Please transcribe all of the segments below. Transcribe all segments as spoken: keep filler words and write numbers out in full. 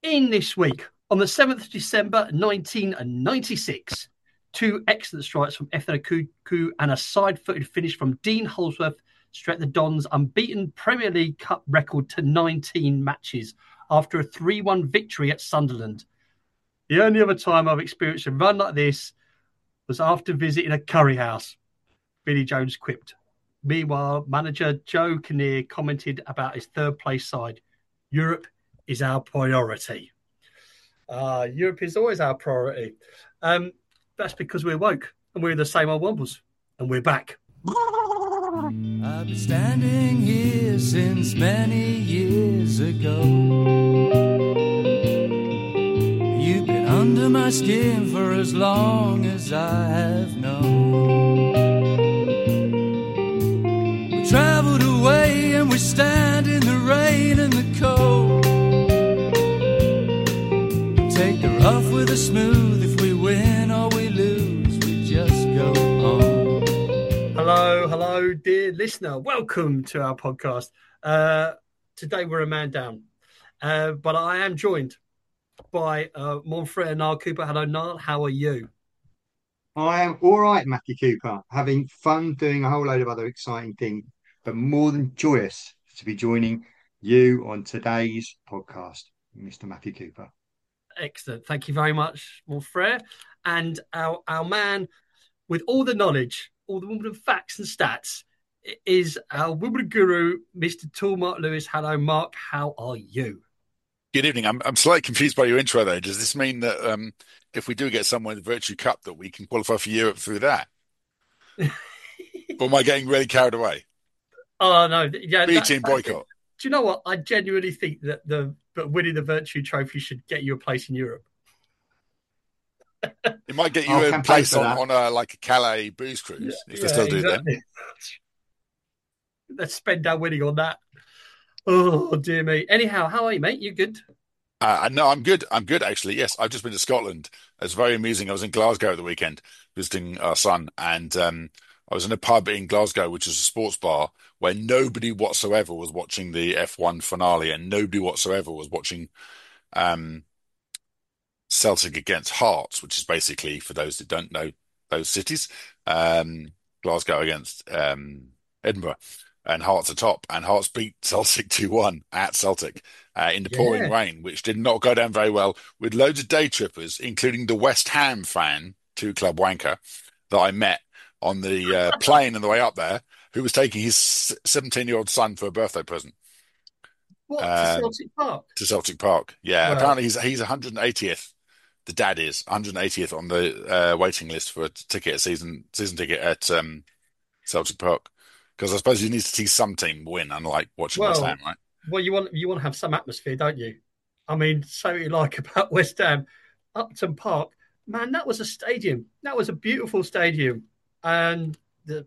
In this week, on the seventh of December nineteen ninety-six, two excellent strikes from Ethan Akuku and a side-footed finish from Dean Holdsworth stretched the Dons' unbeaten Premier League Cup record to nineteen matches after a three one victory at Sunderland. The only other time I've experienced a run like this was after visiting a curry house, Billy Jones quipped. Meanwhile, manager Joe Kinnear commented about his third place side. Europe is our priority. Uh, Europe is always our priority. Um, that's because we're woke and we're the same old wombles. And we're back. I've been standing here since many years ago. You've been under my skin for as long as I have known. We traveled away and we stand in the rain and the cold. Take the rough with the smooth. If we win or we lose, we just go on. Hello, hello, dear listener. Welcome to our podcast. Uh, today we're a man down, uh, but I am joined by uh, mon frère Niall Cooper. Hello, Niall. How are you? I am all right, Matthew Cooper. Having fun doing a whole load of other exciting things, but more than joyous to be joining you on today's podcast, Mister Matthew Cooper. Excellent. Thank you very much, mon frère. And our, our man with all the knowledge, all the Wimbledon facts and stats, is our Wimbledon guru, Mister Tool Mark Lewis. Hello, Mark. How are you? Good evening. I'm I'm slightly confused by your intro there. Does this mean that um, if we do get someone in the Virtue Cup, that we can qualify for Europe through that? Or am I getting really carried away? Oh no, yeah. B That, team boycott. Do you know what? I genuinely think that the but winning the Virtue Trophy should get you a place in Europe. It might get you I'll a campaign place for on, that. on a like a Calais booze cruise Yeah, if they still do exactly. that. Let's spend our winning on that. Oh dear me. Anyhow, how are you, mate? You good? Uh, no, I'm good. I'm good, actually. Yes, I've just been to Scotland. It's very amusing. I was in Glasgow at the weekend visiting our son, and um, I was in a pub in Glasgow, which is a sports bar, where nobody whatsoever was watching the F one finale, and nobody whatsoever was watching um, Celtic against Hearts, which is basically, for those that don't know those cities, um, Glasgow against um, Edinburgh. And Hearts are top, and Hearts beat Celtic two one at Celtic uh, in the pouring Yeah. rain, which did not go down very well, with loads of day trippers, including the West Ham fan, two club wanker, that I met on the uh, plane on the way up there, who was taking his seventeen-year-old son for a birthday present What, to um, Celtic Park? to Celtic Park. Yeah, Well, apparently he's he's one hundred eightieth. The dad is one hundred eightieth on the uh, waiting list for a ticket, a season season ticket at um, Celtic Park. Because I suppose he needs to see some team win, unlike watching West well, Ham, right? well, you want you want to have some atmosphere, don't you? I mean, so you like about West Ham, Upton Park, man. That was a stadium. That was a beautiful stadium, and the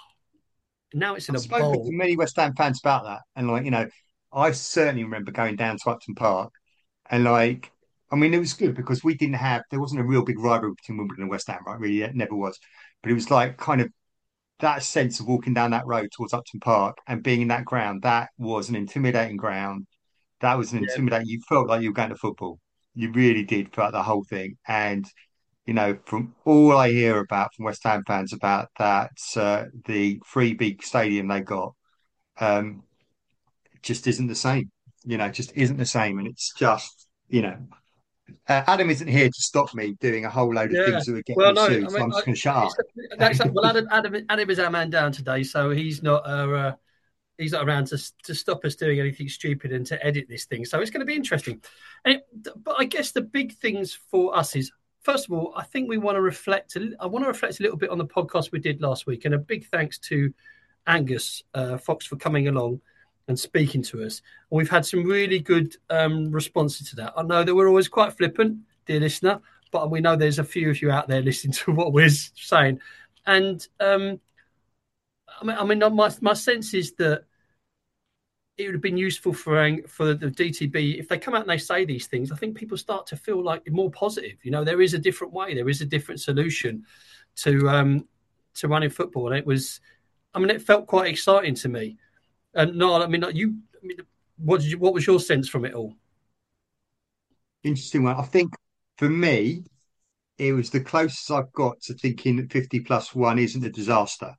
now it's in I've a spoken bowl. to many West Ham fans about that, and like you know, I certainly remember going down to Upton Park, and like, I mean, it was good because we didn't have there wasn't a real big rivalry between Wimbledon and West Ham, right? Really, it never was, but it was like kind of that sense of walking down that road towards Upton Park and being in that ground. That was an intimidating ground. That was an Yeah, intimidating. You felt like you were going to football. You really did throughout the whole thing. And you know, from all I hear about from West Ham fans about that, uh, the free big stadium they got, um, just isn't the same. You know, just isn't the same. And it's just, you know, uh, Adam isn't here to stop me doing a whole load of yeah. things that would get Well, me no, I sued. So mean, I'm I, just going to shut up. it's, that's well, Adam, Adam, Adam is our man down today, so he's not uh, uh, he's not around to to stop us doing anything stupid and to edit this thing. So it's going to be interesting. And it, but I guess the big things for us is, first of all, I think we want to reflect. A, I want to reflect a little bit on the podcast we did last week, and a big thanks to Angus uh, Fox for coming along and speaking to us. And we've had some really good um, responses to that. I know that we're always quite flippant, dear listener, but we know there's a few of you out there listening to what we're saying. And um, I mean, I mean, my my sense is that it would have been useful for for the D T B if they come out and they say these things. I think people start to feel like more positive. You know, there is a different way, there is a different solution to um, to running football, and it was. I mean, it felt quite exciting to me. And no, I mean, you. I mean, what did you? What was your sense from it all? interesting one. I think for me, it was the closest I've got to thinking that fifty plus one isn't a disaster.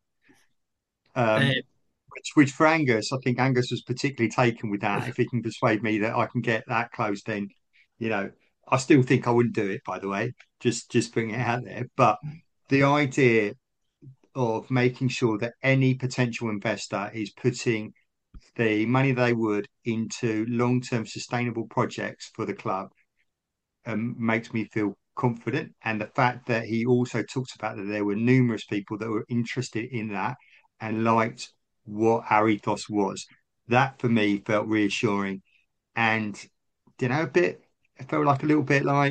Uh, Um, which, which for Angus, I think Angus was particularly taken with that. If he can persuade me that I can get that close, then, you know, I still think I wouldn't do it, by the way, just just putting it out there. But the idea of making sure that any potential investor is putting the money they would into long-term sustainable projects for the club um, makes me feel confident. And the fact that he also talked about that there were numerous people that were interested in that and liked what our ethos was, that for me felt reassuring. And, you know, a bit, it felt like a little bit like,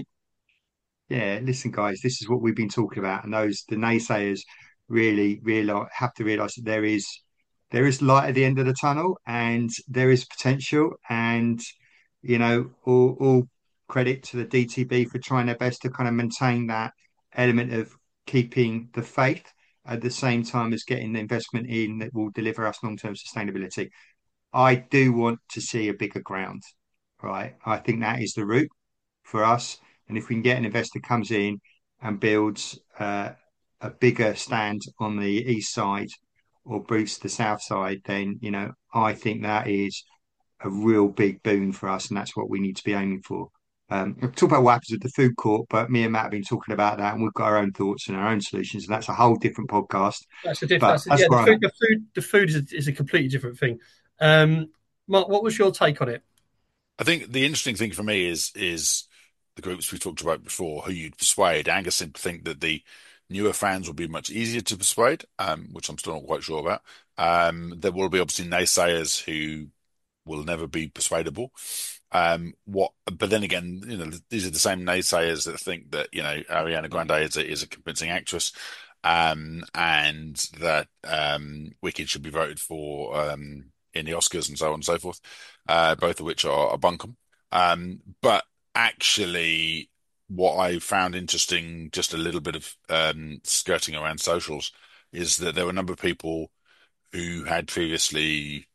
yeah, listen, guys, this is what we've been talking about. And those, the naysayers really, really have to realize that there is. There is light at the end of the tunnel, and there is potential. And you know, all, all credit to the D T B for trying their best to kind of maintain that element of keeping the faith at the same time as getting the investment in that will deliver us long-term sustainability. I do want to see a bigger ground, right? I think that is the route for us. And if we can get an investor comes in and builds uh, a bigger stand on the east side or boosts the south side, then, you know, I think that is a real big boon for us, and that's what we need to be aiming for. Um, we'll talk about what happens with the food court, but me and Matt have been talking about that, and we've got our own thoughts and our own solutions, and that's a whole different podcast. that's the difference. But That's, that's yeah, the where I'm food, at. the food, the food is a, is a completely different thing. Um, Mark, what was your take on it? I think the interesting thing for me is is the groups we talked about before, who you'd persuade. Angus seemed to think that the newer fans will be much easier to persuade, um, which I'm still not quite sure about. Um, there will be obviously naysayers who will never be persuadable. Um, what, but then again, you know, these are the same naysayers that think that, you know, Ariana Grande is a, is a convincing actress, um, and that um, Wicked should be voted for um, in the Oscars and so on and so forth, uh, both of which are, are bunkum. Um, but actually, what I found interesting, just a little bit of um, skirting around socials, is that there were a number of people who had previously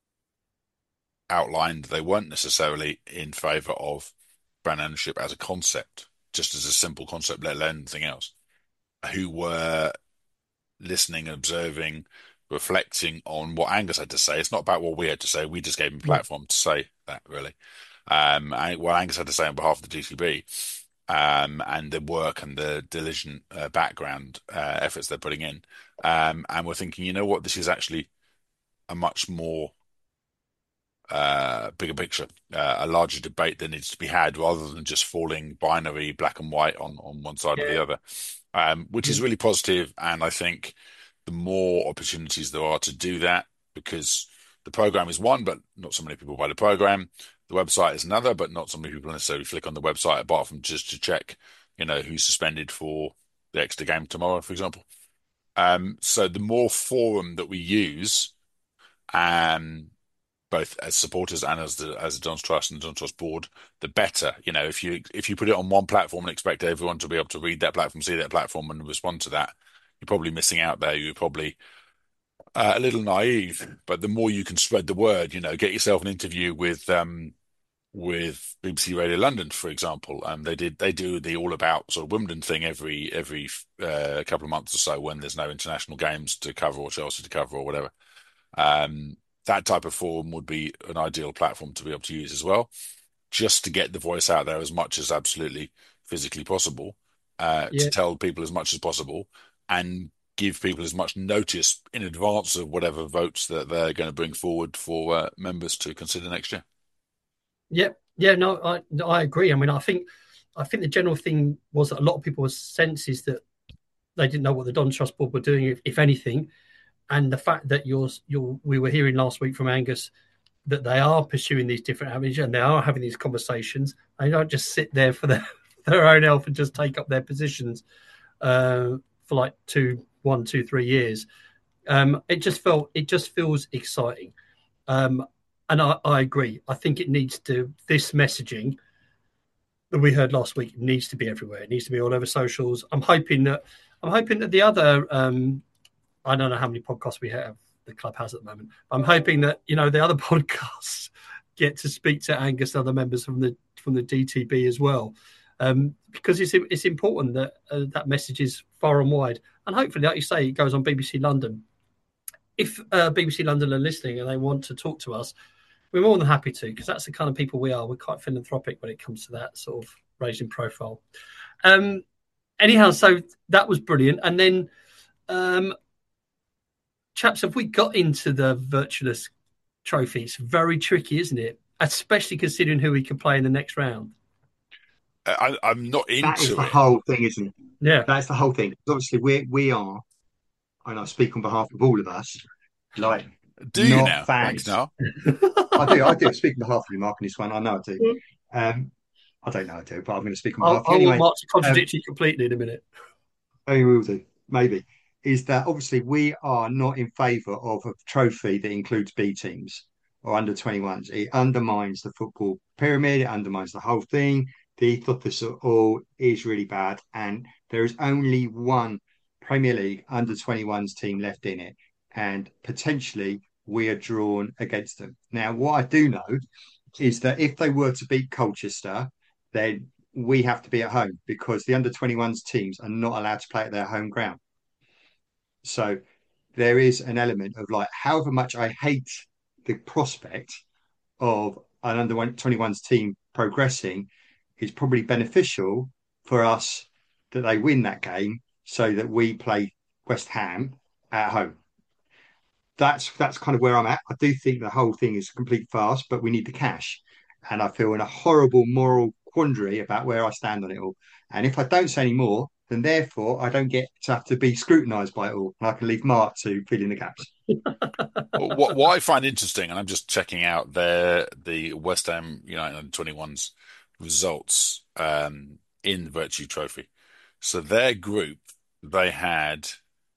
outlined they weren't necessarily in favour of brand ownership as a concept, just as a simple concept, let alone anything else, who were listening, observing, reflecting on what Angus had to say. It's not about what we had to say. We just gave him a platform to say that, really. Um, and what Angus had to say on behalf of the G T B, um, and the work and the diligent uh, background uh, efforts they're putting in. Um, and we're thinking, you know what, this is actually a much more uh, bigger picture, uh, a larger debate that needs to be had rather than just falling binary black and white on, on one side or Yeah, the other, um, which is yeah, really positive. And I think the more opportunities there are to do that, because the program is one, but not so many people buy the program. The website is another, but not so many people necessarily click on the website apart from just to check, you know, who's suspended for the extra game tomorrow, for example. Um, so the more forum that we use, um, both as supporters and as the as the Don's Trust and the Don's Trust board, the better. You know, if you if you put it on one platform and expect everyone to be able to read that platform, see that platform, and respond to that, you're probably missing out there. You're probably uh, a little naive. But the more you can spread the word, you know, get yourself an interview with um with B B C Radio London, for example. Um, they did they do the all about sort of Wimbledon thing every every uh, couple of months or so when there's no international games to cover or Chelsea to cover or whatever. Um, that type of forum would be an ideal platform to be able to use as well, just to get the voice out there as much as absolutely physically possible, uh, to yeah. tell people as much as possible and give people as much notice in advance of whatever votes that they're going to bring forward for uh, members to consider next year. Yeah, yeah, no, I no, I agree. I mean, I think I think the general thing was that a lot of people's sense is that they didn't know what the Don Trust Board were doing, if, if anything, and the fact that you're, you're we were hearing last week from Angus that they are pursuing these different avenues and they are having these conversations. They don't just sit there for their their own health and just take up their positions uh, for like two, one, two, three years. Um, it just felt it just feels exciting. Um, and I, I agree. I think it needs to, this messaging that we heard last week needs to be everywhere. It needs to be all over socials. I'm hoping that, I'm hoping that the other, um, I don't know how many podcasts we have, the club has at the moment. I'm hoping that, you know, the other podcasts get to speak to Angus and other members from the from the D T B as well, um, because it's it's important that uh, that message is far and wide, and hopefully, like you say, it goes on B B C London. If uh, B B C London are listening and they want to talk to us, we're more than happy to, because that's the kind of people we are. We're quite philanthropic when it comes to that sort of raising profile. Um, anyhow, so that was brilliant. And then, um, chaps, have we got into the Virtuous Trophy? It's very tricky, isn't it? Especially considering who we could play in the next round. I, I'm not into That is the it. whole thing, isn't it? Yeah. That's the whole thing. Obviously, we we are, and I speak on behalf of all of us, like Do you not now? Thanks, fans. now. I do, I do. Speak on behalf of you, Mark, on this one. I know I do. Um, I don't know I do, but I'm going to speak on I'll, behalf of I you will anyway. mark to Um, contradict you completely in a minute. I will do, maybe. Is that obviously we are not in favour of a trophy that includes B teams or under twenty-ones. It undermines the football pyramid, it undermines the whole thing. The ethos of all is really bad, and there is only one Premier League under twenty-ones team left in it, and potentially we are drawn against them. Now, what I do know is that if they were to beat Colchester, then we have to be at home because the under twenty-ones teams are not allowed to play at their home ground. So there is an element of like, however much I hate the prospect of an under twenty-ones team progressing, is probably beneficial for us that they win that game so that we play West Ham at home. That's that's kind of where I'm at. I do think the whole thing is a complete farce, but we need the cash. And I feel in a horrible moral quandary about where I stand on it all. And if I don't say any more, then therefore I don't get to have to be scrutinised by it all. And I can leave Mark to fill in the gaps. Well, what, what I find interesting, and I'm just checking out their the West Ham United under twenty-ones results um, in the Virtue Trophy. So their group, they had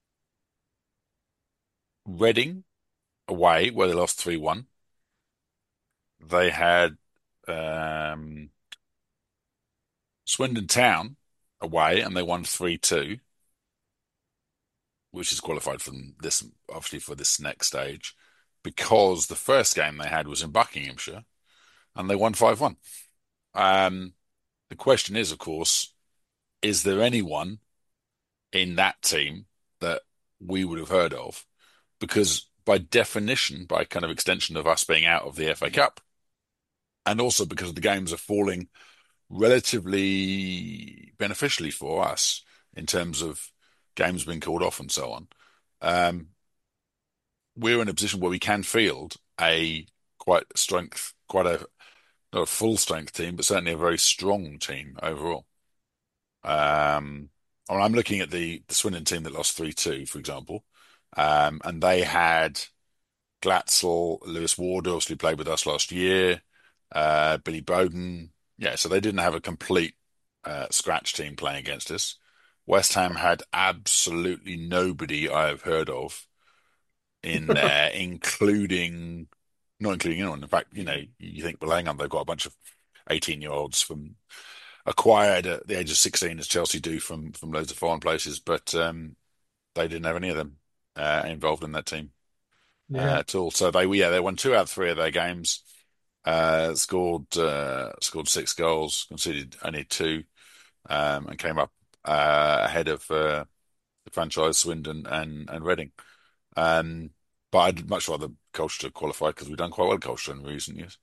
Reading away, where they lost three one. They had um, Swindon Town away, and they won three two, which is qualified from this, obviously, for this next stage, because the first game they had was in Buckinghamshire, and they won five one. Um, the question is, of course, is there anyone in that team that we would have heard of? Because by definition, by kind of extension of us being out of the F A Cup, and also because the games are falling relatively beneficially for us in terms of games being called off and so on, um, we're in a position where we can field a quite strength, quite a not a full strength team, but certainly a very strong team overall. Um, I'm looking at the the Swindon team that lost three two, for example, um, and they had Glatzel, Lewis Ward, obviously played with us last year, uh, Billy Bowden. Yeah, so they didn't have a complete uh, scratch team playing against us. West Ham had absolutely nobody I have heard of in there, including, not including anyone. In fact, you know, you think Bellingham, they've got a bunch of eighteen-year-olds from acquired at the age of sixteen, as Chelsea do from from loads of foreign places, but um, they didn't have any of them uh, involved in that team Yeah. uh, at all. So they, yeah, they won two out of three of their games, uh, scored uh, scored six goals, conceded only two, um, and came up uh, ahead of uh, the franchise Swindon and and Reading. Um, but I'd much rather Colchester qualify because we've done quite well at Colchester in recent years.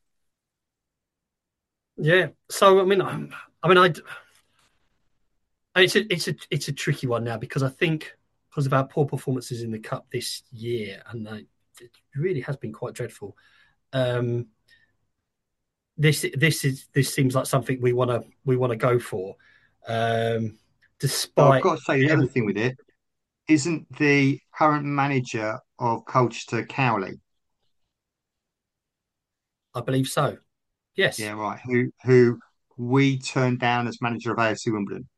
Yeah. So I mean, I'm, I mean, I. It's a it's a it's a tricky one now because I think because of our poor performances in the cup this year, and they, it really has been quite dreadful. Um, this this is this seems like something we want to we want to go for, um, But I've despite got to say the other thing with it, isn't the current manager of Colchester Cowley? I believe so. Yes, Yeah, right. Who who we turned down as manager of A F C Wimbledon.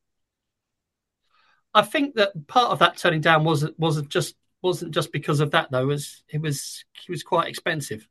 I think that part of that turning down wasn't wasn't just wasn't just because of that though. It was it was he was quite expensive.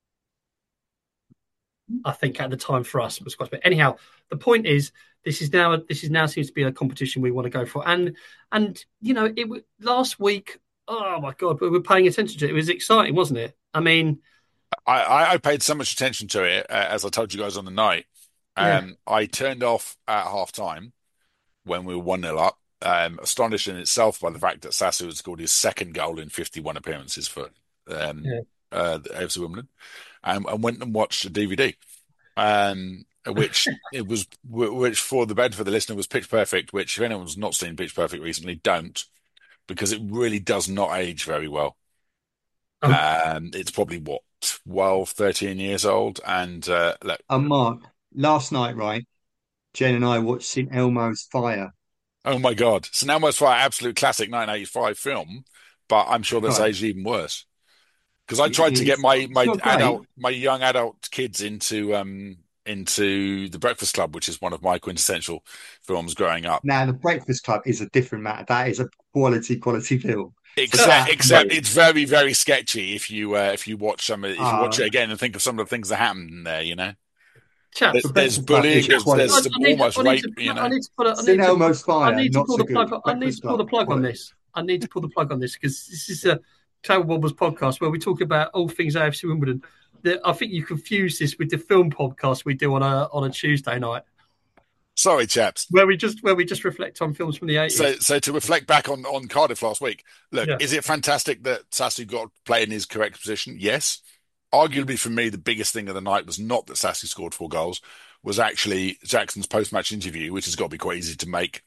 I think at the time for us it was quite. But anyhow, the point is, this is now this is now seems to be a competition we want to go for, and and you know it last week. Oh my God, we were paying attention to it. It was exciting, wasn't it? I mean, I, I I paid so much attention to it, uh, as I told you guys on the night. Yeah, Um, I turned off at half time when we were one nil up. Um, astonished in itself by the fact that Sasu had scored his second goal in fifty-one appearances for um, yeah. uh, the A F C Wimbledon, and, and went and watched a D V D, um, which it was, which for the benefit of the listener was Pitch Perfect. Which if anyone's not seen Pitch Perfect recently, don't, because it really does not age very well. Oh, Um, it's probably what, twelve, thirteen years old, and uh, look, And Mark, last night, right, Jen and I watched Saint Elmo's Fire. oh my God, so now most fire absolute classic nineteen eighty-five film, but I'm sure that's Right. aged even worse. Because I It- tried to get It's, my it's my not great. adult my young adult kids into um into The Breakfast Club, which is one of my quintessential films growing up. Now, The Breakfast Club is a different matter. That is a quality, quality film. So Except that for except me, it's very very sketchy if you uh, if you watch some of- if you watch uh, it again and think of some of the things that happened in there. You know, chaps. The there's, there's Breakfast Club bullying, is there's I, there's quality. some I need to, almost I need rape. to, You I know, need to pull, a, I Saint need to, Elmo's I Fire, need to not pull so the plug. good. On, I need Breakfast to pull Club, the plug on quality. this. I need to pull the plug on this because this is a Table Wobbles podcast where we talk about all things A F C Wimbledon. The, I think you confuse this with the film podcast we do on a on a Tuesday night, sorry, chaps. where we just where we just reflect on films from the So, eighties. so to reflect back on, on Cardiff last week, look, Yeah, is it fantastic that Sasu got to play in his correct position? Yes. Arguably for me, the biggest thing of the night was not that Sasu scored four goals, was actually Jackson's post-match interview, which has got to be quite easy to make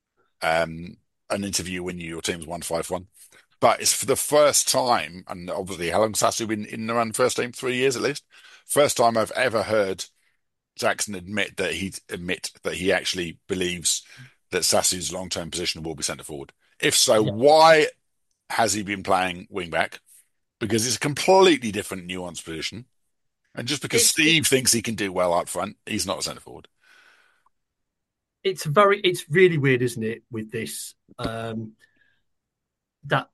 um, an interview when your team's won five one. But it's for the first time, and obviously, how long Sasu been in around the first team? Three years at least. First time I've ever heard Jackson admit that he admit that he actually believes that Sassu's long-term position will be centre forward. If so, yeah. why has he been playing wing back? Because it's a completely different nuanced position. And just because It's it, Steve thinks he can do well up front, he's not a centre forward. it's very it's really weird, isn't it? With this, um, that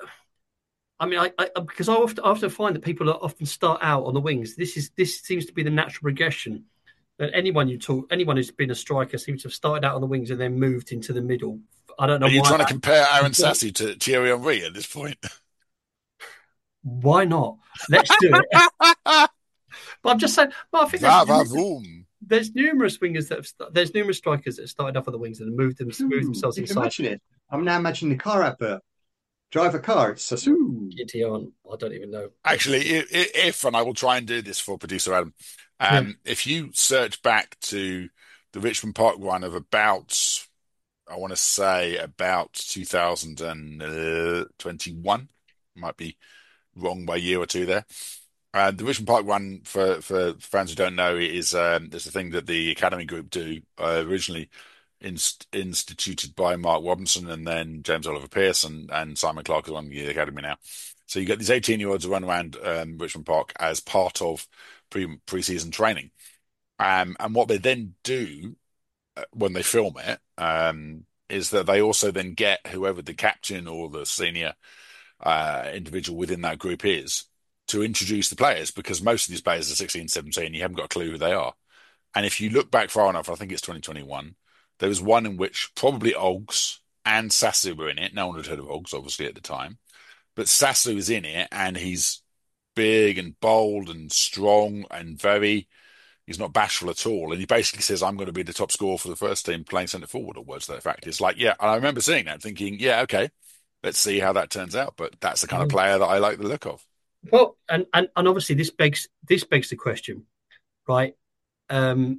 I mean, I, I because I often, I often find that people often start out on the wings. This is this seems to be the natural progression. That anyone you talk, anyone who's been a striker seems to have started out on the wings and then moved into the middle. I don't know Are you why trying to that. compare Aaron Sassu to Thierry Henry at this point? Why not? Let's do it. But I'm just saying. But I think there's Va va voom. there's numerous wingers that have, there's numerous strikers that have started off on the wings and moved them moved Ooh, themselves you can inside. imagine it. I'm now imagining the car advert. Drive a car. It's a ooh. G T on, I don't even know. Actually, if, and I will try and do this for producer Adam, Yeah. um, if you search back to the Richmond Park run of about, I want to say about two thousand twenty-one, might be wrong by a year or two there. Uh, the Richmond Park run, for, for fans who don't know, is um, there's a thing that the Academy Group do, uh, originally inst instituted by Mark Robinson and then James Oliver Pearce and, and Simon Clark is on the Academy now. So you get these eighteen-year-olds who run around um, Richmond Park as part of pre pre-season training. Um, and what they then do uh, when they film it um, is that they also then get whoever the captain or the senior uh, individual within that group is to introduce the players, because most of these players are sixteen, seventeen, you haven't got a clue who they are. And if you look back far enough, I think it's twenty twenty-one, there was one in which probably Oggs and Sasu were in it. No one had heard of Oggs, obviously, at the time. But Sasu is in it, and he's big and bold and strong and very, he's not bashful at all. And he basically says, I'm going to be the top scorer for the first team playing centre forward, or words to that effect. It's like, yeah, and I remember seeing that thinking, yeah, okay, let's see how that turns out. But that's the kind of player that I like the look of. Well, and, and, and obviously this begs this begs the question, right? Um,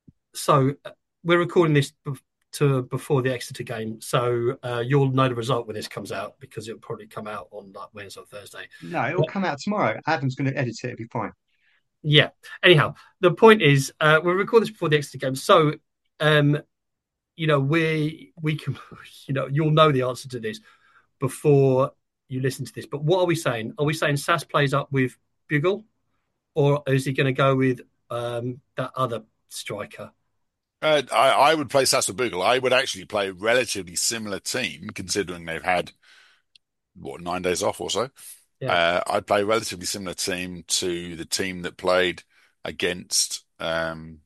so uh, we're recording this to before the Exeter game, so uh, you'll know the result when this comes out because it'll probably come out on like Wednesday or Thursday. No, it'll come out tomorrow. Adam's going to edit it. It'll be fine. Yeah. Anyhow, the point is, uh, we're recording this before the Exeter game, so um, you know we we can, you know, you'll know the answer to this before you listen to this. But what are we saying? Are we saying Sass plays up with Bugle, or is he going to go with um, that other striker? Uh, I, I would play Sassuolo. I would actually play a relatively similar team, considering they've had, what, nine days off or so. Yeah. Uh, I'd play a relatively similar team to the team that played against um,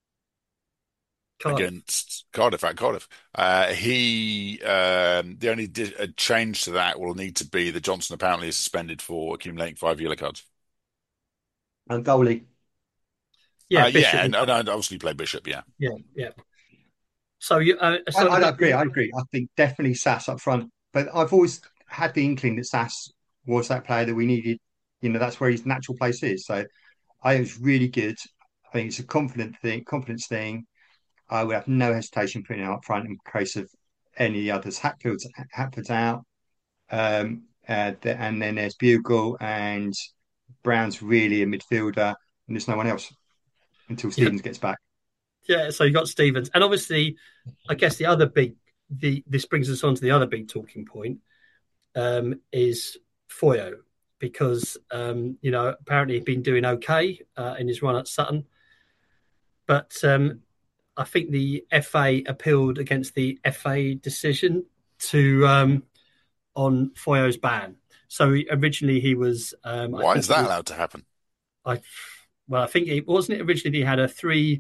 Cardiff. against Cardiff at Cardiff. Uh, he um, the only di a change to that will need to be that Johnson apparently is suspended for accumulating five yellow cards. And goalie. Yeah, Uh, yeah, Bishop. and, and I'd obviously play Bishop. Yeah, Yeah, yeah. So you, uh, I, so I that, agree. I agree. I think definitely Sass up front. But I've always had the inkling that Sass was that player that we needed. You know, that's where his natural place is. So I think it's really good. I think it's a confident thing, confidence thing. I would have no hesitation putting him up front in case of any of the others. Hatfield's Hatfield's out. Um, uh, the, and then there's Bugle and Brown's really a midfielder, and there's no one else until yeah, Stevens gets back. yeah. So you got Stevens, and obviously, I guess the other big the this brings us on to the other big talking point um, is Foyo, because um, you know apparently he'd been doing okay uh, in his run at Sutton, but um, I think the F A appealed against the F A decision to um, on Foyo's ban. So he, originally he was. Um, I why think is it that was, allowed to happen? I well, I think it wasn't it originally he had a three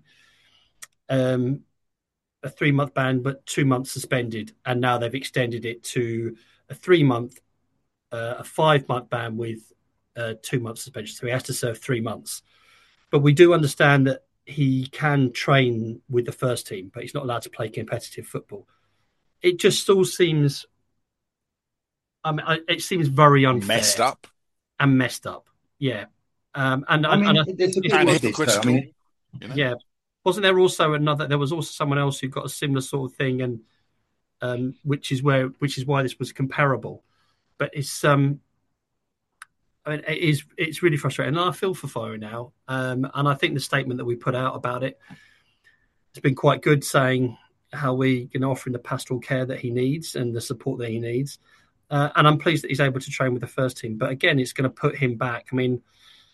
um, a three month ban, but two months suspended, and now they've extended it to a three month, uh, a five month ban with uh, two months suspension. So he has to serve three months. But we do understand that he can train with the first team, but he's not allowed to play competitive football. It just all seems. I mean, it seems very Messed unfair up and messed up. Yeah, um, and I and, and mean, I think there's a it's, bit and of this though. I hypocritical. mean, You know, yeah, wasn't there also another? There was also someone else who got a similar sort of thing, and um, which is where which is why this was comparable. But it's um, I mean, it is it's really frustrating. And I feel for Fire now, um, and I think the statement that we put out about it has been quite good, saying how we can offer him the pastoral care that he needs and the support that he needs. Uh, and I'm pleased that he's able to train with the first team. But again, it's going to put him back. I mean,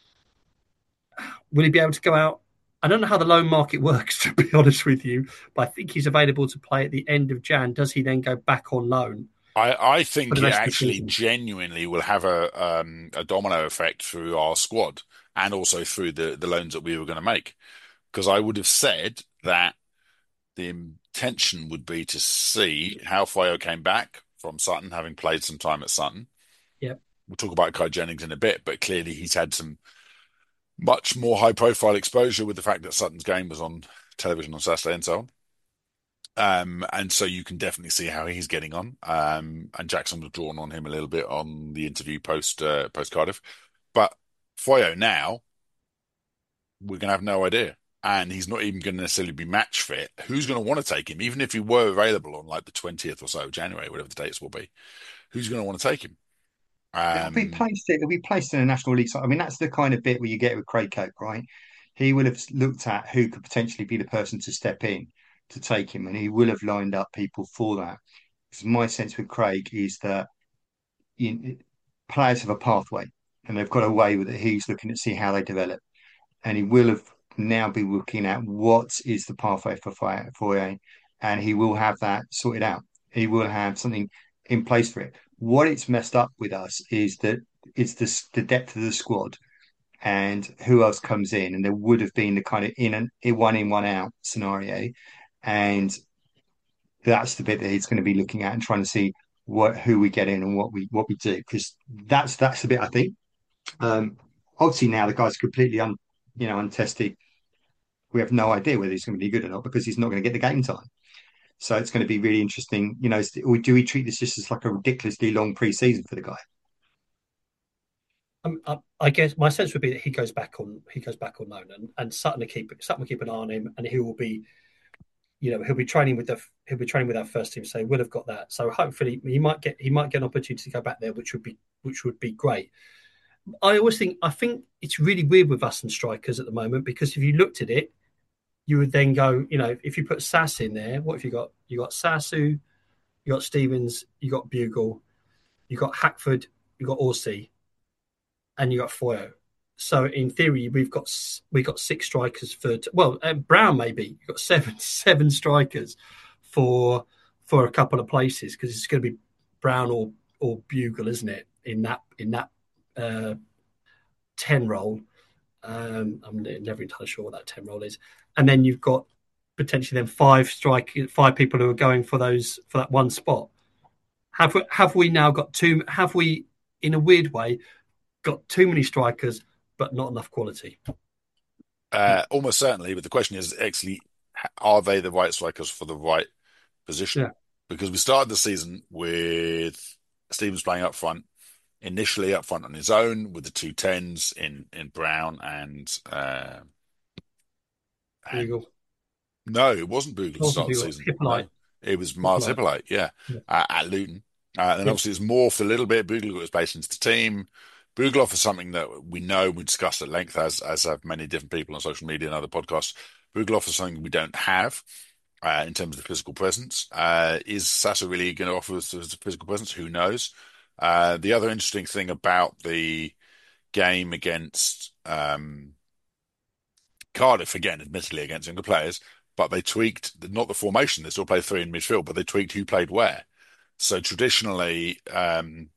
will he be able to go out? I don't know how the loan market works, to be honest with you, but I think he's available to play at the end of Jan. Does he then go back on loan I I for think the it rest of the actually season? genuinely will have a um a domino effect through our squad and also through the the loans that we were going to make. Because I would have said that the intention would be to see how Fio came back from Sutton, having played some time at Sutton. Yep. We'll talk about Kai Jennings in a bit, but clearly he's had some much more high profile exposure with the fact that Sutton's game was on television on Saturday and so on. Um, and so you can definitely see how he's getting on. Um, and Jackson was drawn on him a little bit on the interview post uh, post Cardiff. But Foyo now, we're going to have no idea. And he's not even going to necessarily be match fit. Who's going to want to take him, even if he were available on like the twentieth or so of January, whatever the dates will be? Who's going to want to take him? it'll be Um, placed. It'll be placed in a national league side. I mean, that's the kind of bit where you get with Craig Cope, right? He will have looked at who could potentially be the person to step in to take him, and he will have lined up people for that. Because my sense with Craig is that you, players have a pathway, and they've got a way with it. He's looking to see how they develop, and he will have now be looking at what is the pathway for Foyer, and he will have that sorted out. He will have something in place for it. What it's messed up with us is that it's the, the depth of the squad and who else comes in, and there would have been the kind of in and one in one out scenario, and that's the bit that he's going to be looking at and trying to see what who we get in and what we what we do, because that's that's the bit I think. Um, obviously now the guy's completely un you know untested. We have no idea whether he's going to be good or not because he's not going to get the game time. So it's going to be really interesting. You know, do we treat this just as like a ridiculously long pre-season for the guy? Um, I, I guess my sense would be that he goes back on he goes back on loan, and, and Sutton will keep Sutton will keep an eye on him, and he will be, you know, he'll be training with the he'll be training with our first team, so he would have got that. So hopefully he might get he might get an opportunity to go back there, which would be which would be great. I always think I think it's really weird with us and strikers at the moment, because if you looked at it, you would then go, you know, if you put Sass in there, what have you got? You got Sassu, you got Stevens, you got Bugle, you got Hackford, you got Orsi, and you got Foyo. So in theory, we've got we got six strikers for well, um, Brown maybe you've got seven seven strikers for for a couple of places, because it's going to be Brown or or Bugle, isn't it? In that in that uh, ten role, um, I'm never entirely sure what that ten role is, and then you've got potentially then five strike five people who are going for those for that one spot. Have we, have we now got two? Have we, in a weird way, got too many strikers but not enough quality. Uh, almost certainly, but the question is actually, are they the right strikers for the right position? Yeah, Because we started the season with Stevens playing up front, initially up front on his own with the two tens in in Brown and uh, and Bugle. no, it wasn't Boogle at the Also start of the Bugle. season. No, Hippolyte. it was Miles Hippolyte. Hippolyte, yeah, Yeah. uh, at Luton. Uh, and then Yeah. obviously it's morphed a little bit. Boogle got his place into the team. Boogle offers something that we know, we discussed at length, as as have many different people on social media and other podcasts. Boogle offers something we don't have uh, in terms of physical presence. Uh, is Sasa really going to offer us a physical presence? Who knows? Uh, the other interesting thing about the game against um, Cardiff, again, admittedly against younger players, but they tweaked not the formation. They still played three in midfield, but they tweaked who played where. So traditionally, um,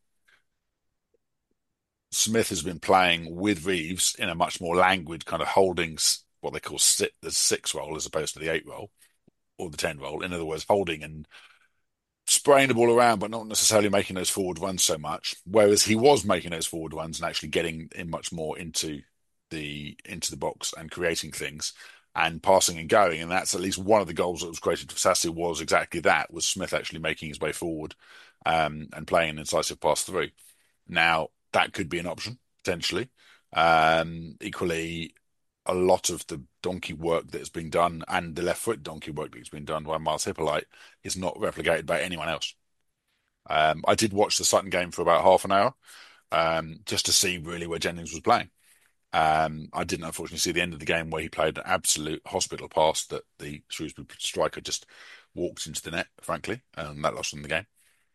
Smith has been playing with Reeves in a much more languid kind of holding what they call sit, the six role as opposed to the eight role or the ten role. In other words, holding and spraying the ball around, but not necessarily making those forward runs so much. Whereas he was making those forward runs and actually getting in much more into the into the box and creating things and passing and going. And that's at least one of the goals that was created for Sassy was exactly that, was Smith actually making his way forward um, and playing an incisive pass through. Now, that could be an option, potentially. Um, equally, a lot of the donkey work that has been done and the left foot donkey work that's been done by Miles Hippolyte is not replicated by anyone else. Um, I did watch the Sutton game for about half an hour um, just to see really where Jennings was playing. Um, I didn't unfortunately see the end of the game where he played an absolute hospital pass that the Shrewsbury striker just walked into the net, frankly, and that lost him the game.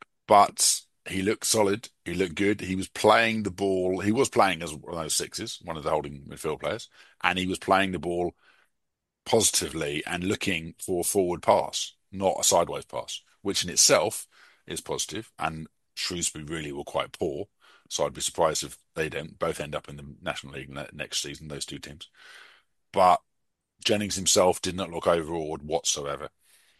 But he looked solid. He looked good. He was playing the ball. He was playing as one of those sixes, one of the holding midfield players, and he was playing the ball positively and looking for a forward pass, not a sideways pass, which in itself is positive. And Shrewsbury really were quite poor. So I'd be surprised if they don't both end up in the National League next season, those two teams. But Jennings himself did not look overawed whatsoever.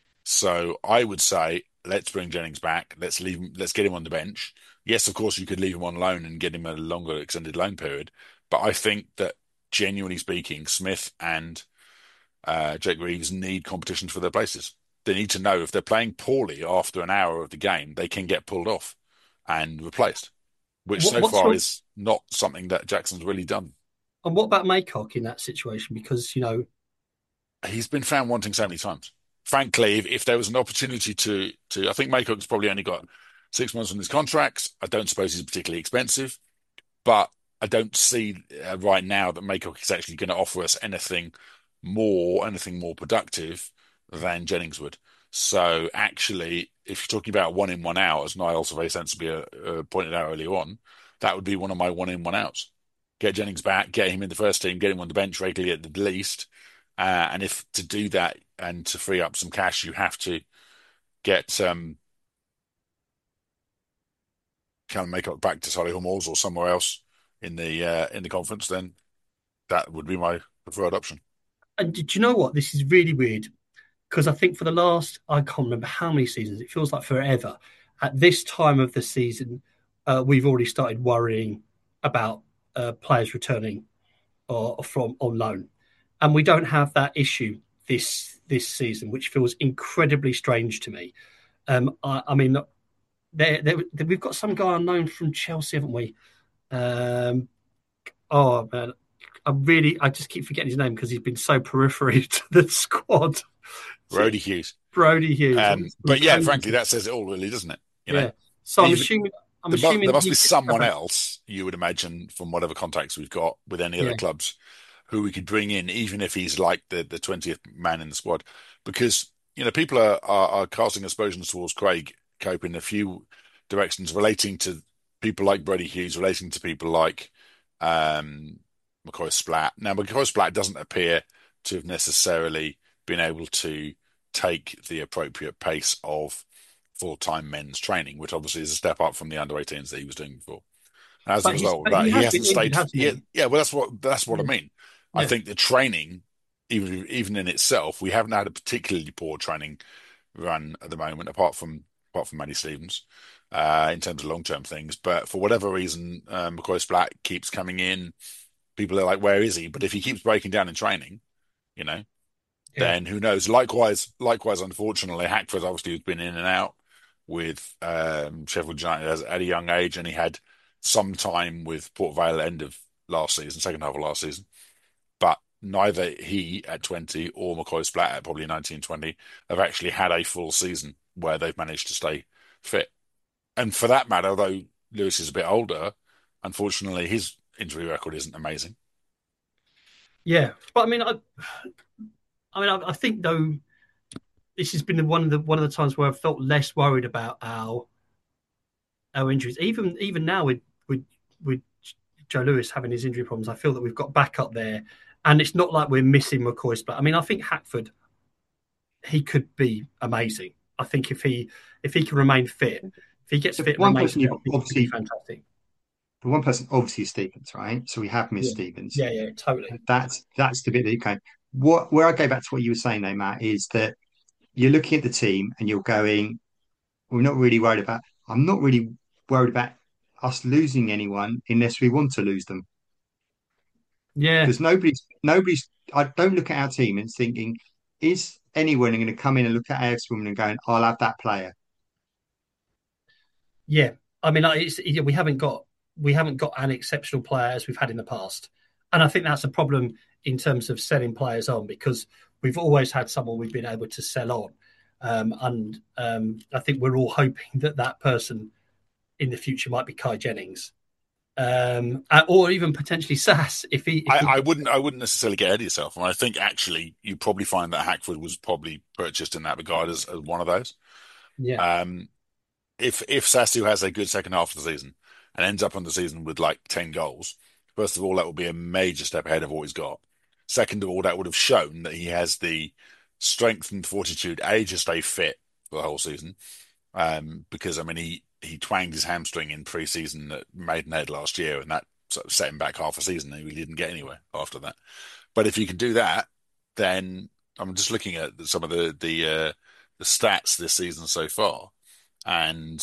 So I would say, let's bring Jennings back. Let's leave him, let's get him on the bench. Yes, of course, you could leave him on loan and get him a longer extended loan period. But I think that, genuinely speaking, Smith and uh, Jake Reeves need competition for their places. They need to know if they're playing poorly after an hour of the game, they can get pulled off and replaced, which What, so what's far your, is not something that Jackson's really done. and what about Maycock in that situation? Because, you know, He's been found wanting so many times. Frankly, if, if there was an opportunity to, to, I think Maycock's probably only got six months on his contracts. I don't suppose he's particularly expensive, but I don't see uh, right now that Maycock is actually going to offer us anything more, anything more productive than Jennings would. So actually, if you're talking about one in, one out, as Niall also very sensibly uh, uh, pointed out earlier on, that would be one of my one in, one outs. Get Jennings back, get him in the first team, get him on the bench regularly at the least. Uh, and if to do that and to free up some cash, you have to get um, Callum Maycock back to Solihull Moors or somewhere else in the uh, in the conference, then that would be my preferred option. and did you know what? This is really weird because I think for the last, I can't remember how many seasons, it feels like forever. At this time of the season, uh, we've already started worrying about uh, players returning or, or from on loan, and we don't have that issue this this season, which feels incredibly strange to me. Um, I, I mean, there, there, we've got some guy unknown from Chelsea, haven't we? Um, oh man, I really, I just keep forgetting his name because he's been so periphery to the squad. Brodie Hughes. Brodie Hughes. Um, but yeah, frankly, that says it all, really, doesn't it? You yeah. know, So I'm even, assuming. I'm there, assuming there must be someone else, you would imagine, from whatever contacts we've got with any other yeah. clubs, who we could bring in, even if he's like the, the twentieth man in the squad. Because, you know, people are, are, are casting aspersions towards Craig Cope in a few directions relating to people like Brodie Hughes, relating to people like um, McCoy Splat. Now, McCoy Splat doesn't appear to have necessarily been able to take the appropriate pace of full-time men's training, which obviously is a step up from the under eighteens that he was doing before. As but a result of that, that, he, he has hasn't stayed. Injured, hasn't yeah, yeah, well, that's what that's what yeah. I mean. Yeah. I think the training, even even in itself, we haven't had a particularly poor training run at the moment, apart from apart from Matty Stevens, uh, in terms of long-term things. But for whatever reason, uh, McCoy Splat keeps coming in, people are like, where is he? But if he keeps breaking down in training, you know, Yeah. then who knows? Likewise, likewise, unfortunately, Hackford obviously has been in and out with um, Sheffield United as, at a young age, and he had some time with Port Vale end of last season, second half of last season. But neither he at twenty or McCoy Splat at probably nineteen, twenty have actually had a full season where they've managed to stay fit. And for that matter, although Lewis is a bit older, unfortunately, his injury record isn't amazing. Yeah, but I mean, I, I mean, I, I think though this has been one of the one of the times where I've felt less worried about our our injuries. Even even now with with with Joe Lewis having his injury problems, I feel that we've got back up there, and it's not like we're missing McCoy Splat. I mean, I think Hackford, he could be amazing. I think if he if he can remain fit, if he gets So fit, and one remains person you've healthy, he could be obviously, fantastic. the one person obviously is Stevens, right? So we have missed Yeah, Stevens. yeah, yeah, totally. That's that's the bit that you can. What where I go back to what you were saying though, Matt, is that you're looking at the team and you're going, we're not really worried about. I'm not really worried about us losing anyone unless we want to lose them, Yeah, because nobody's nobody's. I don't look at our team and thinking, is anyone going to come in and look at our woman and going, I'll have that player. yeah. I mean, it's, we haven't got we haven't got an exceptional player as we've had in the past, and I think that's a problem in terms of selling players on because we've always had someone we've been able to sell on, um, and um, I think we're all hoping that that person in the future might be Kai Jennings, um, uh, or even potentially Sass if he. If I, we I wouldn't I wouldn't necessarily get ahead of yourself. And I think actually you probably find that Hackford was probably purchased in that regard as, as one of those. yeah, Um, if if Sasu has a good second half of the season and ends up on the season with like ten goals, first of all, that would be a major step ahead of what he's got. Second of all, that would have shown that he has the strength and fortitude, A, to stay fit for the whole season. Um, because I mean, he he twanged his hamstring in pre-season at Maidenhead last year, and that sort of set him back half a season, and he didn't get anywhere after that. But if you can do that, then I'm just looking at some of the the uh, the stats this season so far, and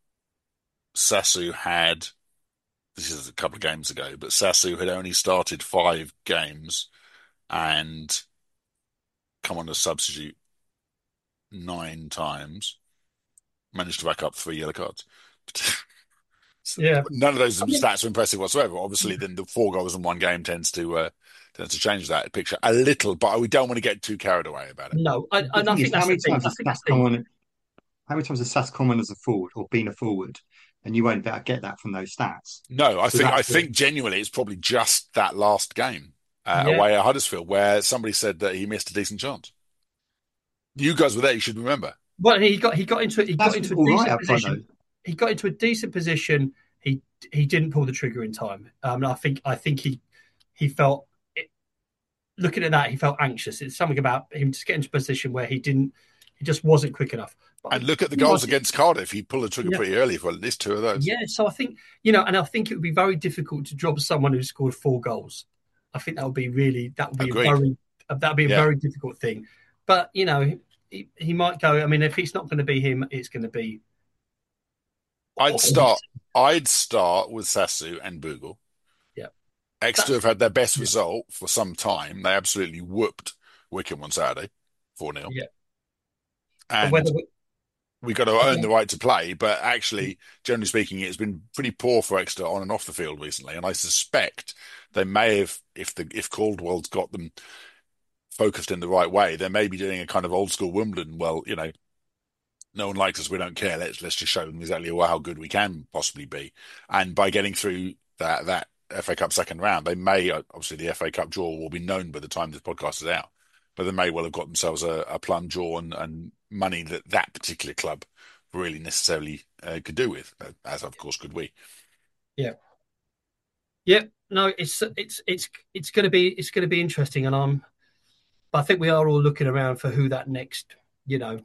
Sasu had this is a couple of games ago, but Sasu had only started five games and come on as substitute nine times, managed to rack up three yellow cards. yeah. None of those I mean, stats are impressive whatsoever. Obviously, then the four goals in one game tends to uh, tends to change that picture a little, but we don't want to get too carried away about it. no, I, The and I thing think is, how that's the many thing. times I has think Sats that's come the on? How many times has Sats come on as a forward or been a forward, and you won't be able to get that from those stats? No, I So think I that's the think genuinely it's probably just that last game uh, yeah. away at Huddersfield where somebody said that he missed a decent chance. You guys were there, you should remember. Well, he got he got into he got Stats was into a all right decent up front though. position. He got into a decent position. He he didn't pull the trigger in time. Um, I think I think he he felt it, looking at that he felt anxious. It's something about him just getting into a position where he didn't he just wasn't quick enough. But And look at the you know, I goals think, against Cardiff. He pulled the trigger yeah, pretty early for at least two of those. yeah. So I think you know, and I think it would be very difficult to drop someone who scored four goals. I think that would be really that would be a Agreed. very that would be a Yeah. very difficult thing. But you know, he, he might go. I mean, if it's not going to be him, it's going to be. I'd start I'd start with Sasu and Bogle. Yeah, Exeter that's have had their best yeah, result for some time. They absolutely whooped Wycombe on Saturday, four nil. yeah. But And whether we, we got to earn the right to play. But actually, generally speaking, it's been pretty poor for Exeter on and off the field recently. And I suspect they may have, if the if Caldwell's got them focused in the right way, they may be doing a kind of old school Wimbledon. Well, you know, no one likes us, we don't care. Let's let's just show them exactly how good we can possibly be. And by getting through that that F A Cup second round, they may obviously the F A Cup draw will be known by the time this podcast is out. But they may well have got themselves a, a plum draw and, and money that that particular club really necessarily uh, could do with, uh, as of course could we. yeah, yeah. No, it's it's it's it's going to be it's going to be interesting, and I'm. But I think we are all looking around for who that next, you know,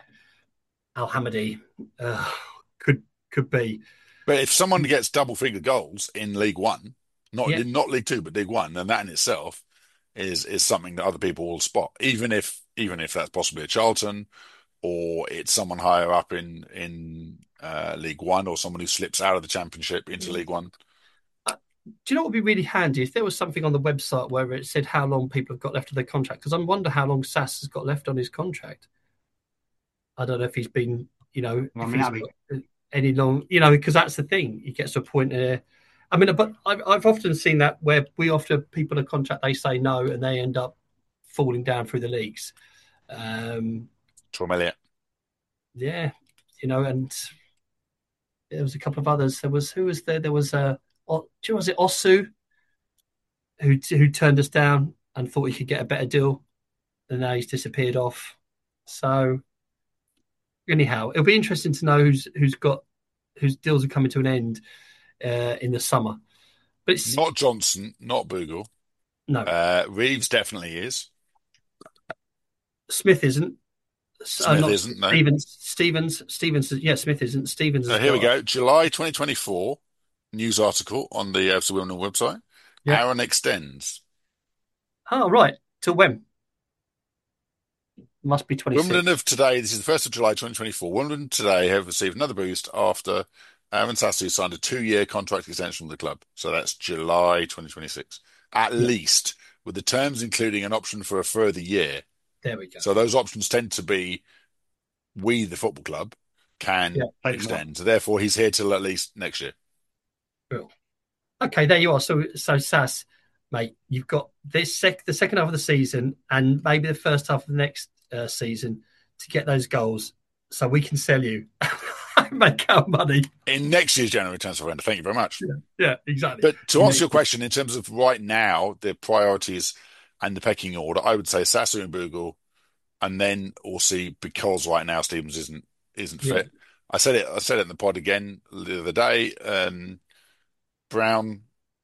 Al Hamadi uh, could could be. But if someone gets double figure goals in League One, not Yeah, not League Two, but League One, then that in itself is is something that other people will spot, even if even if that's possibly a Charlton or it's someone higher up in in uh, League One or someone who slips out of the Championship into League One. Do you know what would be really handy if there was something on the website where it said how long people have got left of their contract? Because I wonder how long Sass has got left on his contract. I don't know if he's been, you know, I if mean, he's that'd be got any long, you know, because that's the thing. He gets to a point there. I mean, but I've, I've often seen that where we offer people a contract, they say no, and they end up falling down through the leagues. Um, Tom Elliott. yeah, you know, and there was a couple of others. There was who was there? There was a uh, was it Osu who who turned us down and thought he could get a better deal, and now he's disappeared off. So anyhow, it'll be interesting to know who's who's got whose deals are coming to an end uh, in the summer. But it's Not Johnson, not Bogle. no Uh, Reeves definitely is. Smith isn't. Uh, Smith not isn't, no. Stevens. Stevens. Stevens. Yeah, Smith isn't. Stevens has So here we got. go. July twenty twenty-four news article on the F C Wimbledon website. Yeah. Aaron extends. Oh right. Till when? Must be twenty Wimbledon six. of today, this is the first of July twenty twenty-four. Wimbledon today have received another boost after Aaron Sassu signed a two-year contract extension with the club. So that's July twenty twenty-six, at Yeah. least, with the terms including an option for a further year. There we go. So those options tend to be we, the football club, can Yeah. extend. So therefore, he's here till at least next year. Cool. Okay, there you are. So, so Sass, mate, you've got this sec- the second half of the season and maybe the first half of the next uh, season to get those goals, so we can sell you, make our money. In next year's January transfer window. Thank you very much. Yeah, yeah, exactly. But to answer your question, in terms of right now, the priorities and the pecking order, I would say Sassu and Bogle, and then we'll see, because right now Stevens isn't isn't Yeah. fit. I said it. I said it in the pod again the other day. Um, Brown,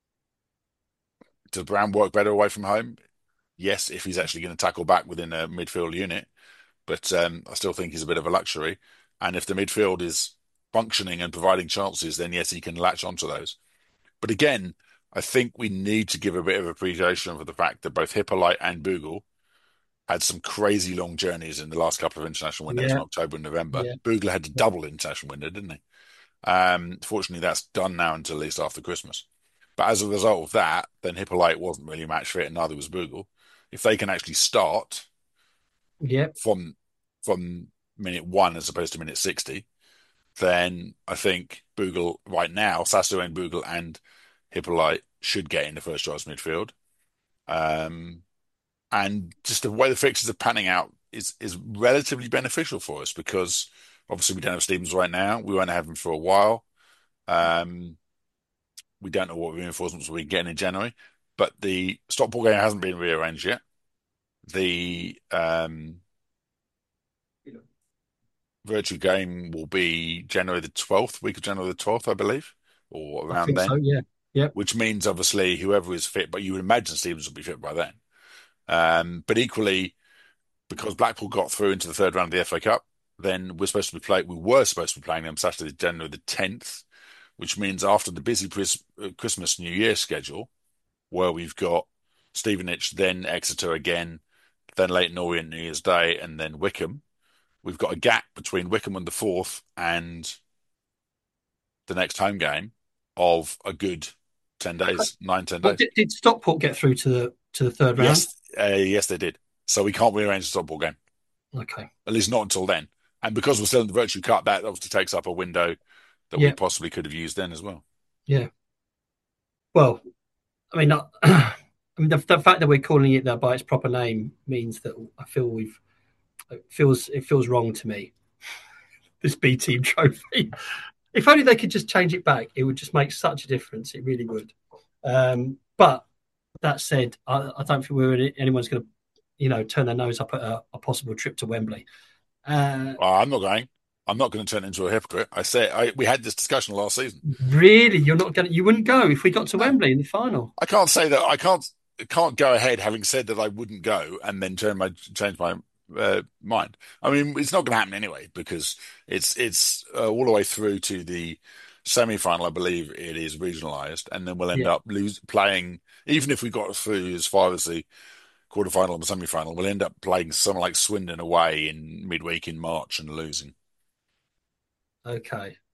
does Brown work better away from home? Yes, if he's actually going to tackle back within a midfield unit. But um, I still think he's a bit of a luxury. And if the midfield is functioning and providing chances, then yes, he can latch onto those. But again, I think we need to give a bit of appreciation for the fact that both Hippolyte and Bogle had some crazy long journeys in the last couple of international windows in Yeah. October and November. Yeah. Bogle had to double international window, didn't he? Um, fortunately, that's done now until at least after Christmas. But as a result of that, then Hippolyte wasn't really match fit, and neither was Bogle. If they can actually start Yeah. from from minute one as opposed to minute sixty, then I think Bogle right now, Sassu and Bogle and Hippolyte should get in the first choice midfield. Um, and just the way the fixtures are panning out is is relatively beneficial for us, because obviously we don't have Stevens right now. We won't have him for a while. Um, we don't know what reinforcements we're getting in January, but the Stockport game hasn't been rearranged yet. The um, virtual game will be January the twelfth, week of January the twelfth, I believe, or I around think then. so. Yeah. Yeah. Which means obviously whoever is fit, but you would imagine Stevens will be fit by then. Um, but equally, because Blackpool got through into the third round of the F A Cup, then we're supposed to be playing. We were supposed to be playing them Saturday, January the tenth, which means after the busy Christmas New Year schedule, where we've got Stevenage, then Exeter again, then Leyton Orient New Year's Day, and then Wickham. We've got a gap between Wickham and the fourth and the next home game of a good ten days, nine, ten But days. did, did Stockport get through to the to the third round? Yes, uh, yes, they did. So we can't rearrange the Stockport game, Okay. at least not until then. And because we're still in the Virtue Cup, that obviously takes up a window that Yeah. we possibly could have used then as well. Yeah. Well, I mean, not, I mean, the, the fact that we're calling it that by its proper name means that I feel we've it feels it feels wrong to me. This B Team trophy. If only they could just change it back, it would just make such a difference. It really would. Um, but that said, I, I don't think we're anyone's going to, you know, turn their nose up at a, a possible trip to Wembley. Uh, Uh, I'm not going. I'm not going to turn into a hypocrite. I say I, we had this discussion last season. Really, you're not going? You wouldn't go if we got to No. Wembley in the final. I can't say that. I can't can't go ahead having said that I wouldn't go and then turn my change my uh, mind. I mean, it's not going to happen anyway, because it's it's uh, all the way through to the semi-final. I believe it is regionalised, and then we'll end Yeah. up lose, playing. Even if we got through as far as the quarter-final and the semi-final, we'll end up playing someone like Swindon away in midweek in March and losing. Okay.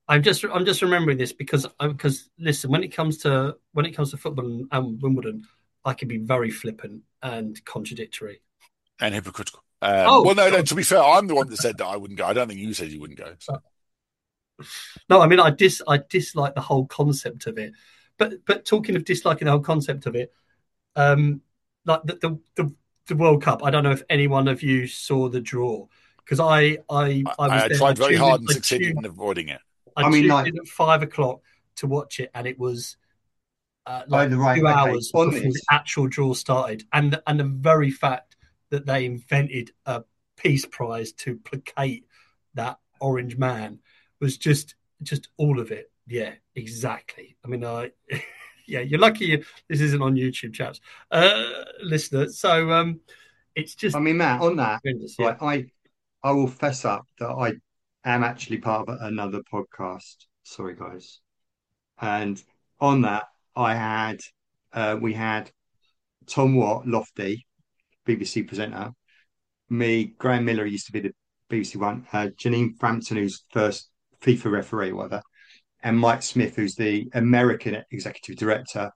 I'm just I'm just remembering this because because listen, when it comes to when it comes to football and, and Wimbledon, I can be very flippant and contradictory. And hypocritical. Um, Oh well, no, no. God. To be fair, I'm the one that said that I wouldn't go. I don't think you said you wouldn't go. So. No, I mean I dis I dislike the whole concept of it. But but talking of disliking the whole concept of it, um, like the the, the, the World Cup. I don't know if any one of you saw the draw because I I I, I was I there. I tried very tuned hard in. and I succeeded tuned in avoiding it. I I mean, tuned like, in at five o'clock to watch it, and it was uh, oh, like the right, two okay, hours on before the this, actual draw started. And and the very fact that they invented a peace prize to placate that orange man was just just all of it. Yeah, exactly. I mean, I yeah, you're lucky this isn't on YouTube, chaps, uh, listener. So um, it's I just mean, Matt, on that, horrendous. Yeah, right, I I will fess up that I am actually part of another podcast. Sorry, guys. And on that, I had uh, we had Tom Watt, Lofty, B B C presenter. Me, Graham Miller used to be the B B C one. Uh, Janine Frampton, who's first FIFA referee, or whatever, and Mike Smith, who's the American executive director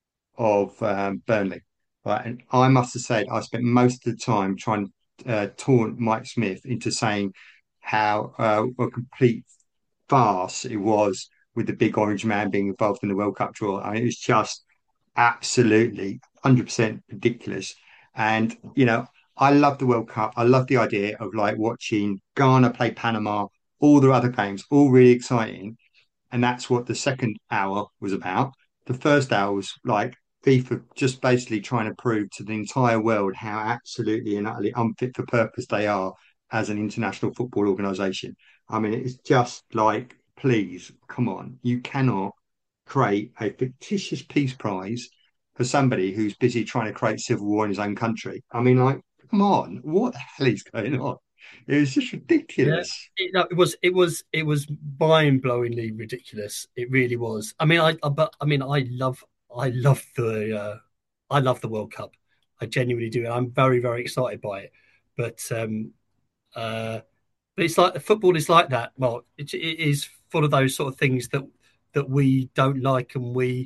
of um, Burnley. Right, and I must have said I spent most of the time trying to uh, taunt Mike Smith into saying how uh, a complete farce it was with the big orange man being involved in the World Cup draw. I mean, it was just absolutely one hundred percent ridiculous. And, you know, I love the World Cup. I love the idea of like watching Ghana play Panama, all the other games, all really exciting. And that's what the second hour was about. The first hour was like FIFA just basically trying to prove to the entire world how absolutely and utterly unfit for purpose they are as an international football organization. I mean, it's just like, please, come on. You cannot create a fictitious peace prize for somebody who's busy trying to create civil war in his own country. I mean, like, come on, what the hell is going on? It was just yeah. ridiculous. It, no, it was it was it was mind-blowingly ridiculous. It really was. I mean, I, I but I mean, I love I love the uh, I love the World Cup. I genuinely do. I'm very very excited by it. But um, uh, but it's like football is like that. Well, it, it is full of those sort of things that that we don't like and we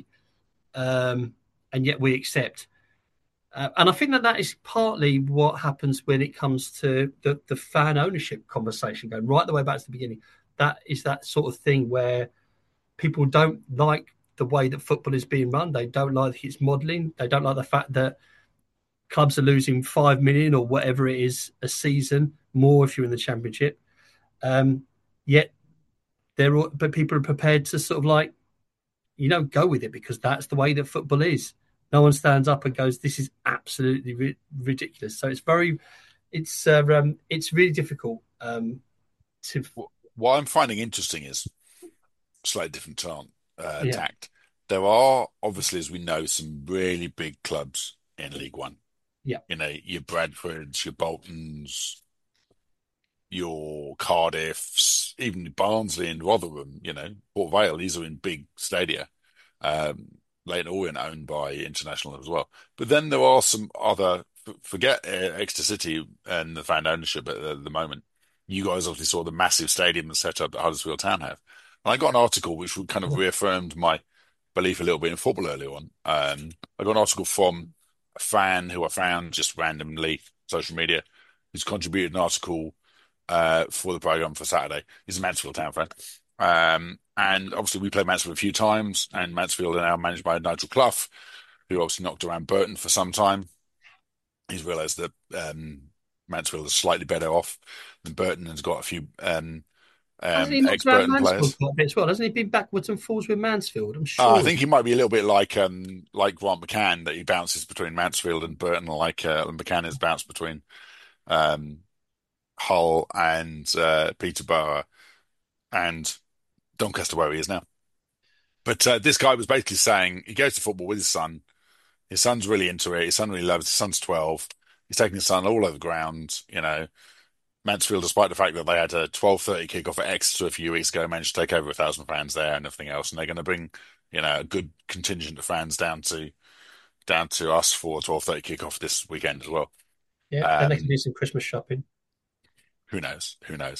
um, and yet we accept. Uh, and I think that that is partly what happens when it comes to the, the fan ownership conversation, going right the way back to the beginning. That is that sort of thing where people don't like the way that football is being run. They don't like its modelling. They don't like the fact that clubs are losing five million or whatever it is a season, more if you're in the championship. Um, yet they're all, but people are prepared to sort of like, you know, go with it because that's the way that football is. No one stands up and goes, "This is absolutely ri- ridiculous." So it's very, it's uh, um, it's really difficult um, to, What I'm finding interesting is slightly different tone, uh, yeah, tact. There are obviously, as we know, some really big clubs in League One. yeah, You know, your Bradfords, your Boltons, your Cardiffs, even Barnsley and Rotherham. You know, Port Vale. These are in big stadia. Um, Leyton Orient owned by International as well. But then there are some other. Forget uh, Exeter City and the fan ownership at the, the moment. You guys obviously saw the massive stadium and setup that Huddersfield Town have. And I got an article which kind of yeah, reaffirmed my belief a little bit in football earlier on. Um, I got an article from a fan who I found just randomly social media, who's contributed an article uh, for the program for Saturday. He's a Mansfield Town fan. Um, and obviously we played Mansfield a few times, and Mansfield are now managed by Nigel Clough, who obviously knocked around Burton for some time. He's realised that um, Mansfield is slightly better off than Burton and has got a few um, hasn't um, he knocked around ex-Burton Mansfield players. quite a bit as well? Hasn't he been backwards and forwards with Mansfield? I'm Uh, I sure. think he might be a little bit like um, like Grant McCann, that he bounces between Mansfield and Burton, like uh, McCann has bounced between um, Hull and uh, Peterborough and Doncaster, where he is now. But uh, this guy was basically saying he goes to football with his son. His son's really into it. His son really loves it. His son's twelve. He's taking his son all over the ground. You know, Mansfield, despite the fact that they had a twelve thirty kickoff at Exeter a few weeks ago, managed to take over a thousand fans there and everything else. And they're going to bring, you know, a good contingent of fans down to down to us for twelve thirty kickoff this weekend as well. Yeah, then they can Um, do some Christmas shopping. who knows? Who knows?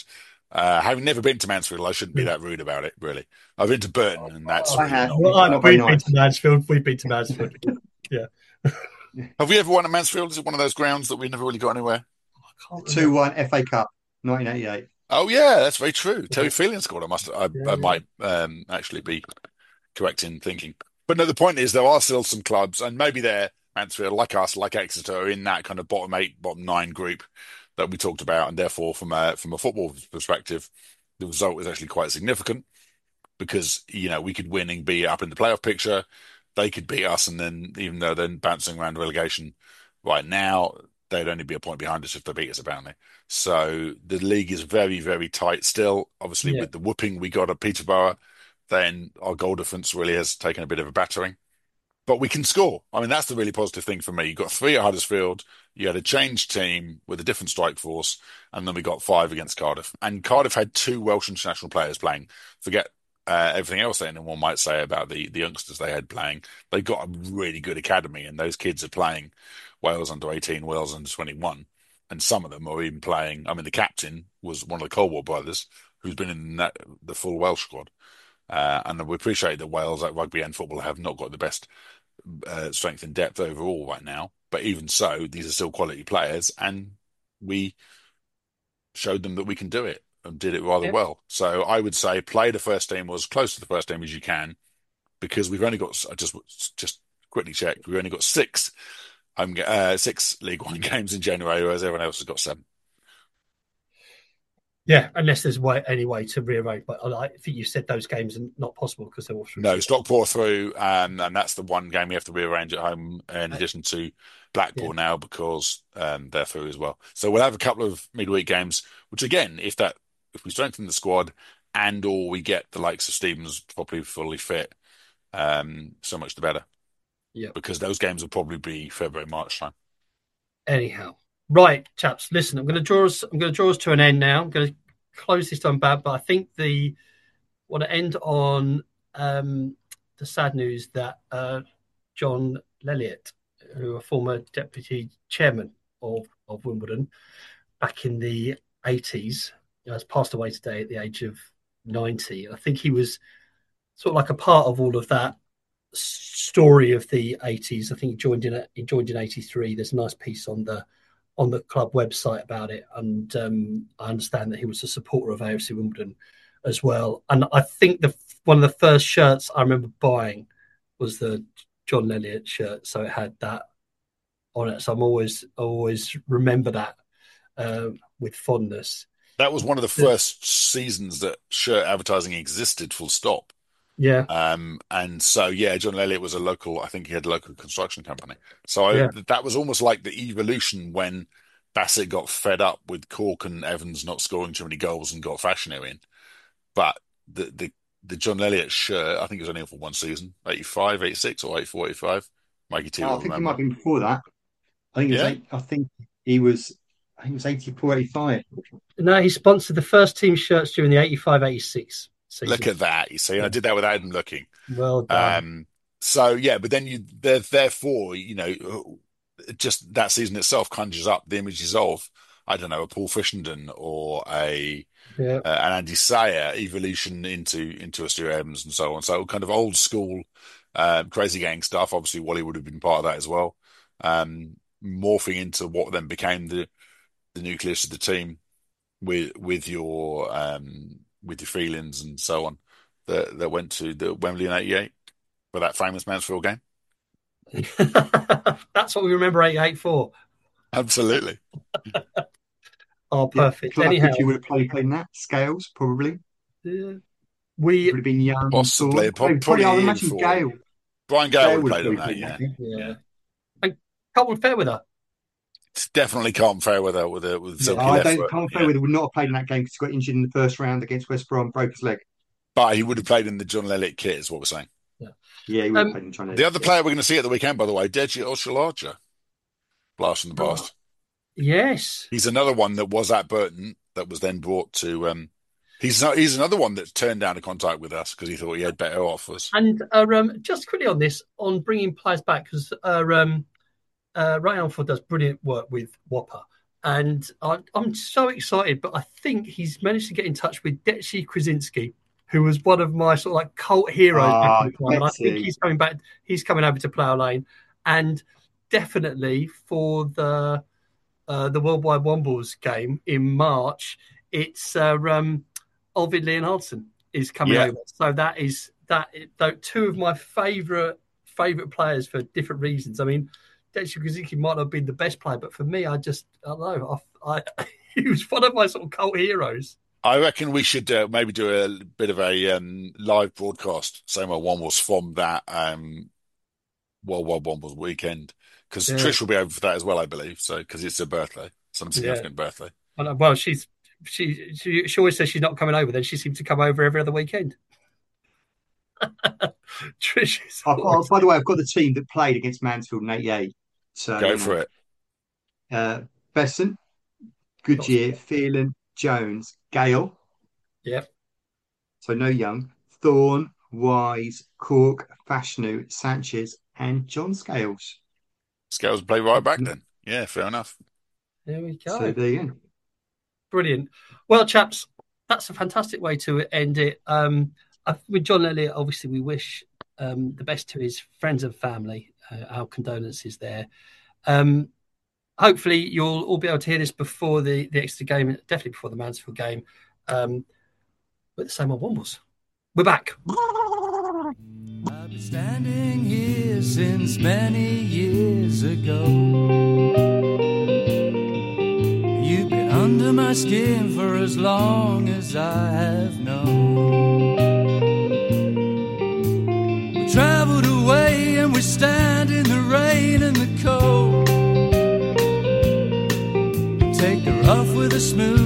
Uh, having never been to Mansfield, I shouldn't be that rude about it, really. I've been to Burton, and that's I really have. not. Well, I, Not very we've been nice. to Mansfield. We've been to Mansfield. Yeah. Have we ever won at Mansfield? Is it one of those grounds that we never really got anywhere? two one F A Cup, nineteen eighty-eight. Oh yeah, that's very true. Terry Yeah. Phelan scored. I must. I, Yeah, I might um, actually be correct in thinking. But no, the point is there are still some clubs, and maybe they're Mansfield, like us, like Exeter, are in that kind of bottom eight, bottom nine group that we talked about, and therefore, from a from a football perspective, the result is actually quite significant because you know we could win and be up in the playoff picture. They could beat us, and then even though they're bouncing around relegation right now, they'd only be a point behind us if they beat us apparently. So the league is very, very tight still. Obviously, yeah. with the whooping we got at Peterborough, then our goal difference really has taken a bit of a battering. But we can score. I mean, that's the really positive thing for me. You got three at Huddersfield, you had a changed team with a different strike force, and then we got five against Cardiff. And Cardiff had two Welsh international players playing. Forget uh, everything else that anyone might say about the, the youngsters they had playing. They got a really good academy, and those kids are playing Wales under eighteen, Wales under twenty-one. And some of them are even playing. I mean, the captain was one of the Colwell brothers who's been in that, the full Welsh squad. Uh, and we appreciate that Wales at rugby and football have not got the best uh, strength and depth overall right now. But even so, these are still quality players, and we showed them that we can do it and did it rather Yeah. well. So I would say play the first team or as close to the first team as you can, because we've only got, I just just quickly checked, we've only got six home uh, six League One games in January, whereas everyone else has got seven. Yeah, unless there's way, any way to rearrange. But I think you said those games are not possible because they're all through. No, Stockport through, um, and that's the one game we have to rearrange at home in addition to Blackpool Yeah. now because um, they're through as well. So we'll have a couple of midweek games, which again, if that if we strengthen the squad and or we get the likes of Stevens properly fully fit, um, so much the better. Yeah. Because those games will probably be February, March time. Anyhow, right, chaps. Listen, I'm going to draw us. I'm going to draw us to an end now. I'm going to close this on bad, but I think the want to end on um, the sad news that uh, John Lelliot, who a former deputy chairman of of Wimbledon back in the eighties, has passed away today at the age of ninety. I think he was sort of like a part of all of that story of the eighties. I think he joined in. He joined in eighty-three. There's a nice piece on the on the club website about it, and um, I understand that he was a supporter of A F C Wimbledon as well. And I think the one of the first shirts I remember buying was the John Elliott shirt, so it had that on it. So I'm always always remember that uh, with fondness. That was one of the first seasons that shirt advertising existed, full stop. Yeah. Um, and so, yeah, John Elliott was a local, I think he had a local construction company. So I, Yeah. that was almost like the evolution when Bassett got fed up with Cork and Evans not scoring too many goals and got Fashanu in. But the, the, the John Elliott shirt, I think it was only for one season, eighty-five, eighty-six or eighty-four, eighty-five. Mikey T Oh, I will think he remember. might have been before that. I think it was Yeah? eight, I think he was I think it was eighty-four, eighty-five. No, he sponsored the first team shirts during the eighty-five eighty-six season. Look at that. You see, and I did that without even looking. Well done. Um, so yeah, but then you, there, therefore, you know, just that season itself conjures up the images of, I don't know, a Paul Fishenden or a yeah. uh, an Andy Sayer evolution into into a Stuart Evans and so on. So kind of old school, uh, crazy gang stuff. Obviously, Wally would have been part of that as well. Um, morphing into what then became the the nucleus of the team with with your um, with your feelings and so on that that went to the Wembley in eighty-eight for that famous Mansfield game. That's what we remember eighty-eight for. Absolutely. Oh, perfect. Yeah, Anyhow, you would have played playing that Scales probably. yeah. we Would have been young. Possibly, so, probably, probably I would even imagine for Gale. Brian Gale Gale would have would played on have that. played Yeah, yeah. yeah. And Colton Fairweather. It's definitely can't fare with a with a with a silky I left don't. foot. Colin Yeah. Fairweather would not have played in that game because he got injured in the first round against West Brom, broke his leg. But he would have played in the John Elliott kit, is what we're saying. Yeah, he would Um, have played in China. The other player we're going to see at the weekend, by the way, Deji Oshalaja, blast from the Oh. past. Yes. He's another one that was at Burton that was then brought to. Um, he's not, he's another one that turned down a contact with us because he thought he had better offers. And uh, um, just quickly on this, on bringing players back, because uh, um, uh, Ray Alford does brilliant work with Whopper. and I, I'm so excited. But I think he's managed to get in touch with Deci Krasinski, who was one of my sort of like cult heroes back Ah, in the time. And I think Betsy. he's coming back. He's coming over to Plough Lane, and definitely for the uh, the Worldwide Wombles game in March, it's uh, um, Olvid Leonhardsen is coming Yeah. over. So that is that. Though two of my favourite favourite players for different reasons. I mean, Deci Krasinski might not have been the best player, but for me, I just I don't know. I, I he was one of my sort of cult heroes. I reckon we should uh, maybe do a bit of a um, live broadcast, same old one was from that um, World War One was weekend, because Yeah. Trish will be over for that as well, I believe. So because it's her birthday, some significant Yeah. birthday. Well, she's she, she she always says she's not coming over. Then she seems to come over every other weekend. Trish is I've got, always... by the way, I've got the team that played against Mansfield in eighty-eight. So, Go you for know, it. uh, Besson, Goodyear, Phelan, Jones, Gale. Yep. So no Young, Thorne, Wise, Cork, Fashanu, Sanchez, and John Scales. Scales play right back then. Yeah, fair enough. There we go. So there you go. Brilliant. Well, chaps, that's a fantastic way to end it. Um, I, with John Elliott, obviously, we wish um, the best to his friends and family. Uh, our condolences there. Um, hopefully, you'll all be able to hear this before the, the Exeter game, definitely before the Mansfield game. Um, but the same old Wombles. We're back. I've been standing here since many years ago. You've been under my skin for as long as I have known. We traveled away and we stand in the rain and the cold. Take the rough with the smooth.